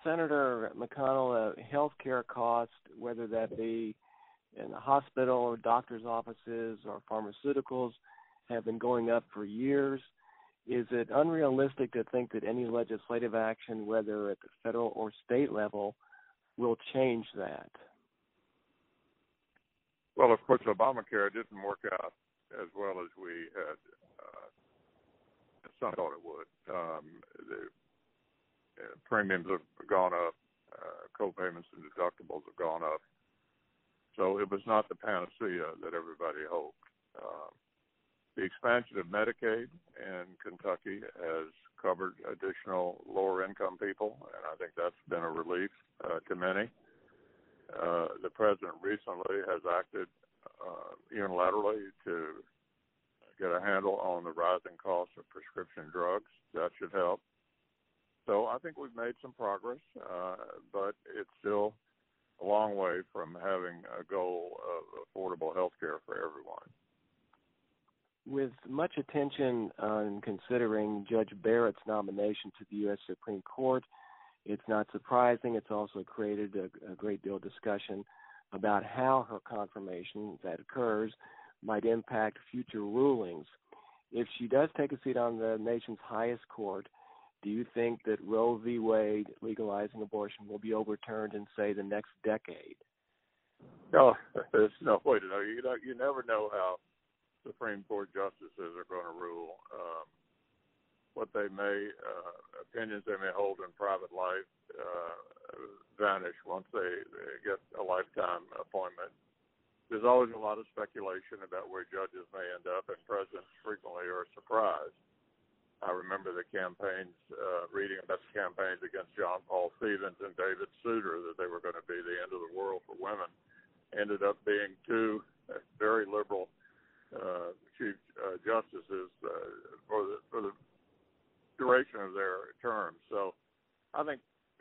Senator McConnell, health care costs, whether that be in the hospital or doctor's offices or pharmaceuticals, have been going up for years. Is it unrealistic to think that any legislative action, whether at the federal or state level, will change that? Well, of course, Obamacare didn't work out as well as we had some thought it would. The premiums have gone up, co-payments and deductibles have gone up. So it was not the panacea that everybody hoped. The expansion of Medicaid in Kentucky has covered additional lower-income people, and I think that's been a relief to many. The president recently has acted unilaterally to get a handle on the rising cost of prescription drugs. That should help. So I think we've made some progress, but it's still a long way from having a goal of affordable health care for everyone. With much attention on considering Judge Barrett's nomination to the U.S. Supreme Court, it's not surprising. It's also created a great deal of discussion about how her confirmation, if that occurs, might impact future rulings. If she does take a seat on the nation's highest court, do you think that Roe v. Wade legalizing abortion will be overturned in, say, the next decade? No, there's no way to know. You never know how Supreme Court justices are going to rule. What they may, opinions they may hold in private life vanish once they get a lifetime appointment. There's always a lot of speculation about where judges may end up, and presidents frequently are surprised. I remember the campaigns, reading about the campaigns against John Paul Stevens and David Souter, that they were going to be the end of the world for women. Ended up being two very liberal chief justices for the duration of their term. So I think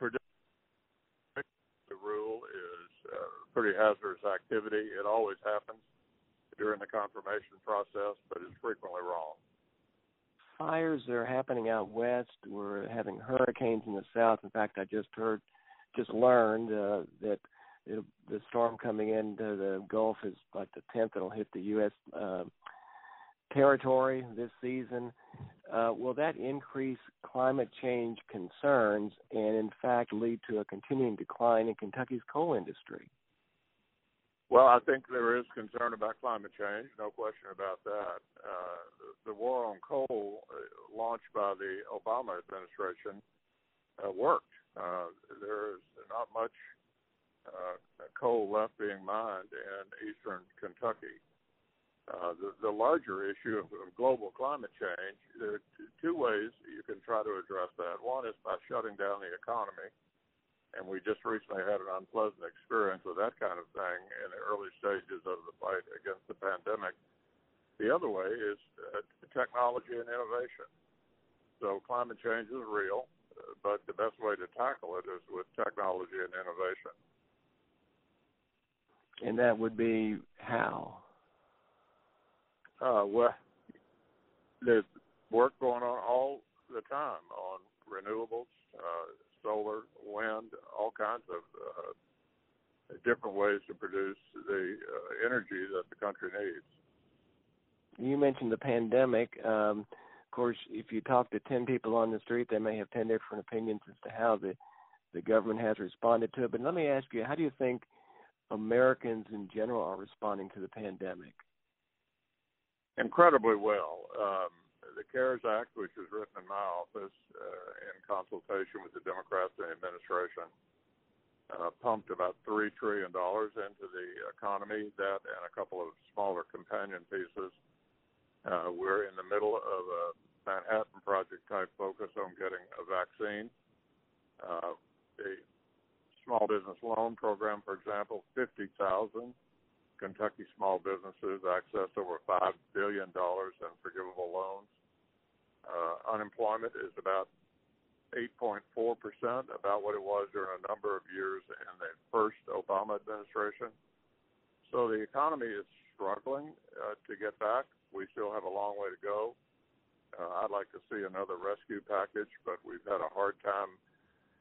the rule is pretty hazardous activity. It always happens during the confirmation process, but it's frequently wrong. Fires are happening out west. We're having hurricanes in the south. In fact, I just learned that the storm coming into the Gulf is like the 10th that'll hit the U.S. Territory this season. Will that increase climate change concerns and, in fact, lead to a continuing decline in Kentucky's coal industry? Well, I think there is concern about climate change, no question about that. The war on coal launched by the Obama administration worked. There is not much coal left being mined in eastern Kentucky. The larger issue of global climate change, there are two ways you can try to address that. One is by shutting down the economy, and we just recently had an unpleasant experience with that kind of thing in the early stages of the fight against the pandemic. The other way is technology and innovation. So climate change is real, but the best way to tackle it is with technology and innovation. And that would be how? Well, there's work going on all the time on renewables, solar, wind, all kinds of different ways to produce the energy that the country needs. You mentioned the pandemic. Of course, if you talk to 10 people on the street, they may have 10 different opinions as to how the government has responded to it. But let me ask you, how do you think Americans in general are responding to the pandemic? Incredibly well. The CARES Act, which was written in my office in consultation with the Democrats in the administration, pumped about $3 trillion into the economy, that and a couple of smaller companion pieces. We're in the middle of a Manhattan Project-type focus on getting a vaccine. The small business loan program, for example, 50,000 Kentucky small businesses access over $5 billion in forgivable loans. Unemployment is about 8.4%, about what it was during a number of years in the first Obama administration. So the economy is struggling to get back. We still have a long way to go. I'd like to see another rescue package, but we've had a hard time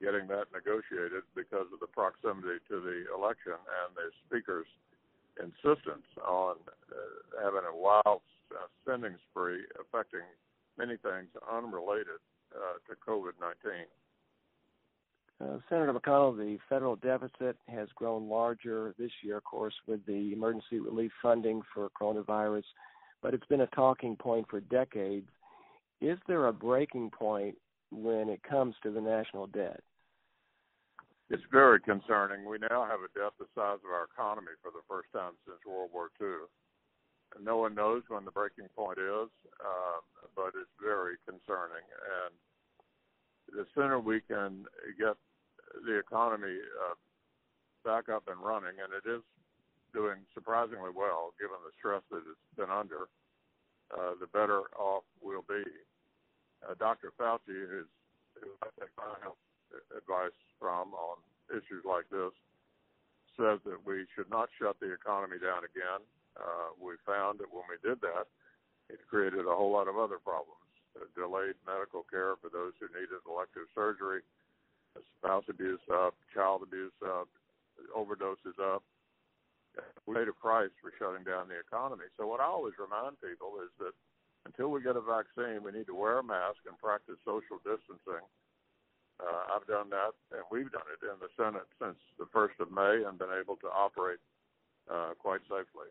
getting that negotiated because of the proximity to the election and the Speaker's insistence on having a wild spending spree affecting many things unrelated to COVID-19. Senator McConnell, the federal deficit has grown larger this year, of course, with the emergency relief funding for coronavirus, but it's been a talking point for decades. Is there a breaking point when it comes to the national debt? It's very concerning. We now have a debt the size of our economy for the first time since World War II. No one knows when the breaking point is, but it's very concerning. And the sooner we can get the economy back up and running, and it is doing surprisingly well given the stress that it's been under, the better off we'll be. Dr. Fauci, who I take my advice from on issues like this, says that we should not shut the economy down again. We found that when we did that, it created a whole lot of other problems. Delayed medical care for those who needed elective surgery, spouse abuse up, child abuse up, overdoses up. We paid a price for shutting down the economy. So what I always remind people is that until we get a vaccine, we need to wear a mask and practice social distancing. I've done that, and we've done it in the Senate since the 1st of May and been able to operate quite safely.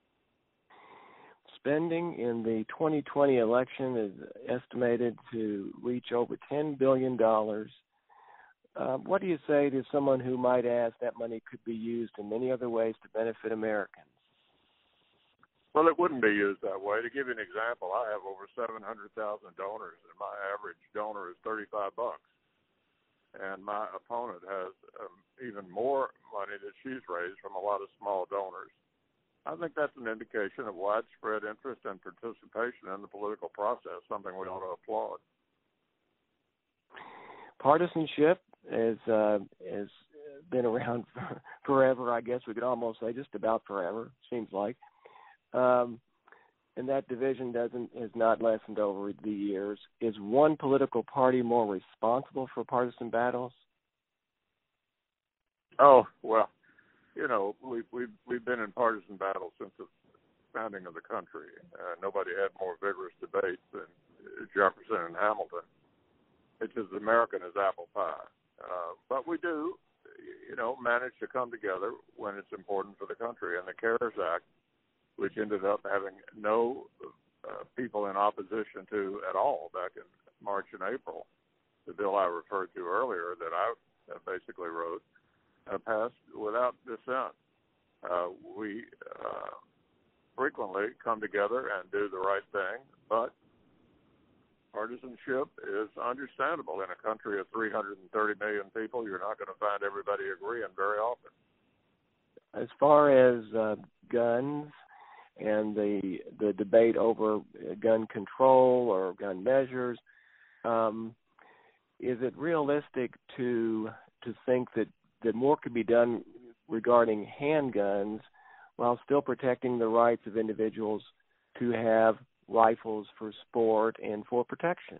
Spending in the 2020 election is estimated to reach over $10 billion. What do you say to someone who might ask that money could be used in many other ways to benefit Americans? Well, it wouldn't be used that way. To give you an example, I have over 700,000 donors, and my average donor is $35. And my opponent has even more money that she's raised from a lot of small donors. I think that's an indication of widespread interest and participation in the political process, something we ought to applaud. Partisanship has been around forever, I guess we could almost say, just about forever, seems like. And that division has not lessened over the years. Is one political party more responsible for partisan battles? Oh, well, you know, we've been in partisan battles since the founding of the country. Nobody had more vigorous debates than Jefferson and Hamilton. It's as American as apple pie. But we do, you know, manage to come together when it's important for the country. And the CARES Act, which ended up having no people in opposition to at all back in March and April, the bill I referred to earlier that I basically wrote, passed without dissent. We frequently come together and do the right thing, but partisanship is understandable. In a country of 330 million people, you're not going to find everybody agreeing very often. As far as guns and the debate over gun control or gun measures, is it realistic to think that more could be done regarding handguns while still protecting the rights of individuals to have rifles for sport and for protection?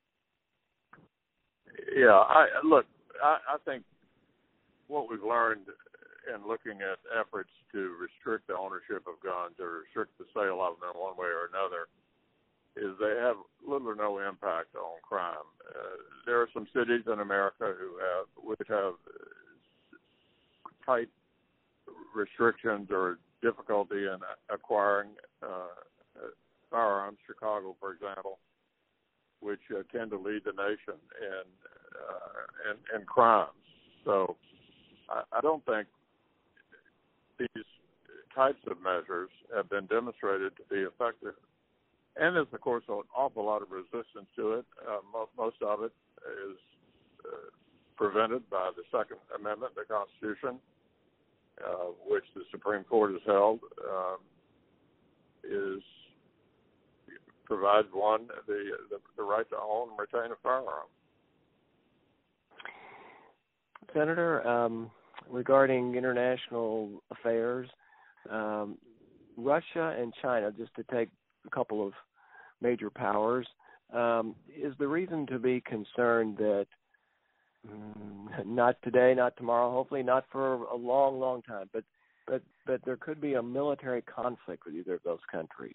Yeah, I think what we've learned in looking at efforts to restrict the ownership of guns or restrict the sale of them in one way or another is they have little or no impact on crime. There are some cities in America which have tight restrictions or difficulty in acquiring firearms. Chicago, for example, which tend to lead the nation in crimes. So I don't think these types of measures have been demonstrated to be effective. And there's, of course, an awful lot of resistance to it. Most of it is prevented by the Second Amendment of the Constitution, which the Supreme Court has held, provides one the right to own and retain a firearm. Senator, regarding international affairs, Russia and China, just to take a couple of major powers, is the reason to be concerned that Not today, not tomorrow. Hopefully, not for a long, long time. But there could be a military conflict with either of those countries.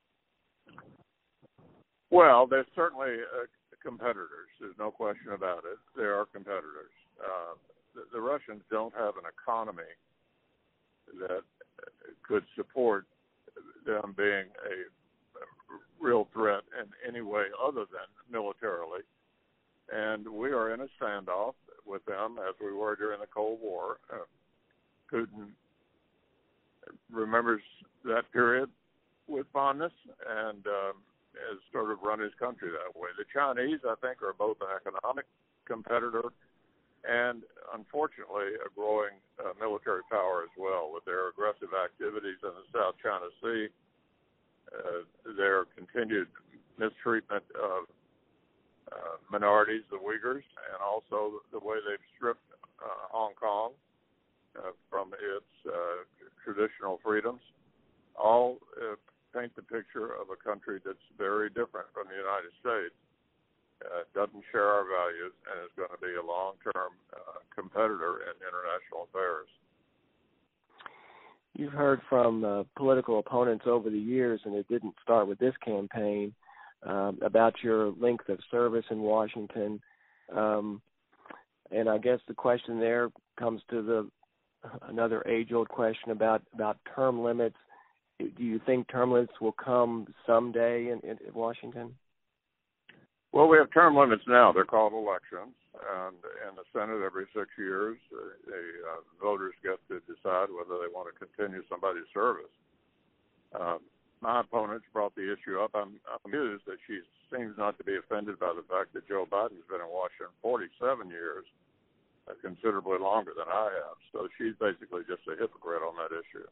Well, there's certainly competitors. There's no question about it. There are competitors. The Russians don't have an economy that could support them being a real threat in any way other than militarily. And we are in a standoff with them as we were during the Cold War. Putin remembers that period with fondness and has sort of run his country that way. The Chinese, I think, are both an economic competitor and, unfortunately, a growing military power as well with their aggressive activities in the South China Sea, their continued mistreatment of minorities, the Uyghurs, and also the way they've stripped Hong Kong from its traditional freedoms, all paint the picture of a country that's very different from the United States, doesn't share our values, and is going to be a long-term competitor in international affairs. You've heard from political opponents over the years, and it didn't start with this campaign, about your length of service in Washington. And I guess the question there comes to another age-old question about term limits. Do you think term limits will come someday in Washington? Well, we have term limits now. They're called elections. And in the Senate, every 6 years, the voters get to decide whether they want to continue somebody's service. My opponents brought the issue up. I'm amused that she seems not to be offended by the fact that Joe Biden's been in Washington 47 years, considerably longer than I have. So she's basically just a hypocrite on that issue.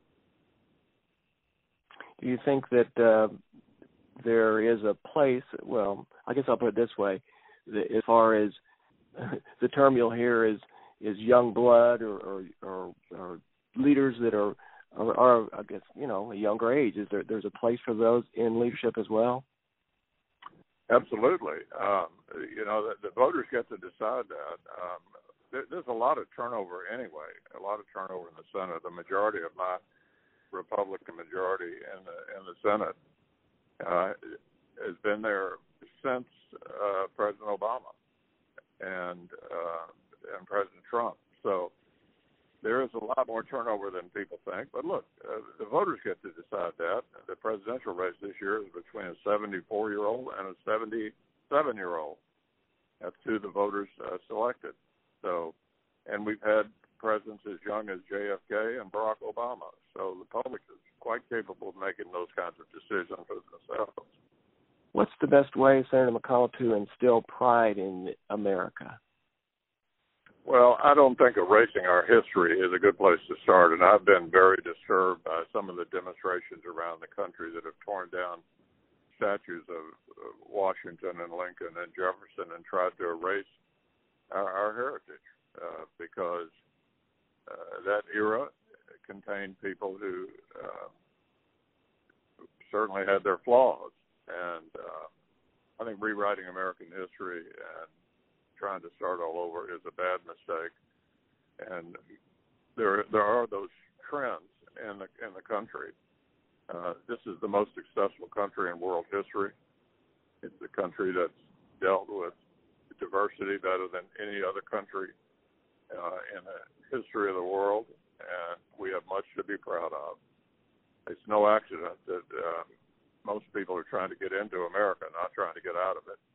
Do you think that there is a place, well, I guess I'll put it this way, as far as the term you'll hear is young blood or leaders that are I guess, a younger age. There's a place for those in leadership as well? Absolutely. The voters get to decide that. There's a lot of turnover anyway, a lot of turnover in the Senate. The majority of my Republican majority in the Senate has been there since President Obama and President Trump. So there is a lot more turnover than people think. But look, the voters get to decide that. The presidential race this year is between a 74-year-old and a 77-year-old. That's who the voters selected. So, and we've had presidents as young as JFK and Barack Obama. So the public is quite capable of making those kinds of decisions for themselves. What's the best way, Senator McConnell, to instill pride in America? Well, I don't think erasing our history is a good place to start, and I've been very disturbed by some of the demonstrations around the country that have torn down statues of Washington and Lincoln and Jefferson and tried to erase our heritage because that era contained people who certainly had their flaws, and I think rewriting American history and trying to start all over is a bad mistake. And there are those trends in the country. This is the most successful country in world history. It's a country that's dealt with diversity better than any other country in the history of the world, and we have much to be proud of. It's no accident that most people are trying to get into America, not trying to get out of it.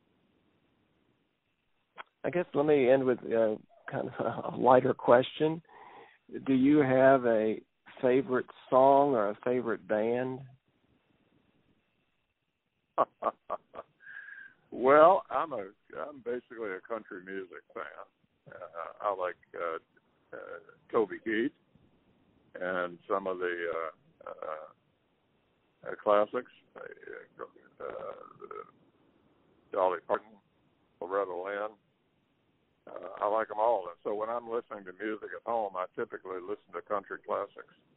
I guess let me end with kind of a lighter question. Do you have a favorite song or a favorite band? Well, I'm basically a country music fan. I like Toby Keith and some of the classics, Dolly Parton, Loretta Lynn. I like them all. And so when I'm listening to music at home, I typically listen to country classics.